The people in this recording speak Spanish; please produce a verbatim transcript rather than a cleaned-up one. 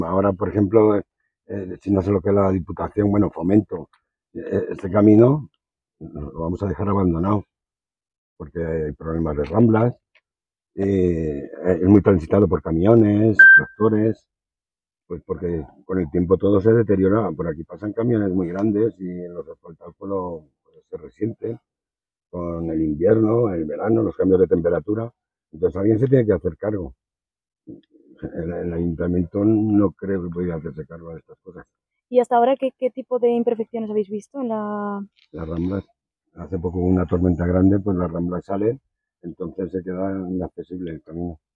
Ahora, por ejemplo, eh, si no sé lo que es la Diputación, bueno, Fomento, eh, este camino lo vamos a dejar abandonado porque hay problemas de ramblas, eh, es muy transitado por camiones, tractores, pues porque con el tiempo todo se deteriora. Por aquí pasan camiones muy grandes y en los asfaltados pues, lo- pues, se resiente con el invierno, el verano, los cambios de temperatura. Entonces alguien se tiene que hacer cargo. El, el ayuntamiento no creo que pudiera hacerse cargo de estas cosas. ¿Y hasta ahora qué, qué tipo de imperfecciones habéis visto en la...? Las ramblas, hace poco hubo una tormenta grande, pues las ramblas salen, entonces se queda inaccesible el camino.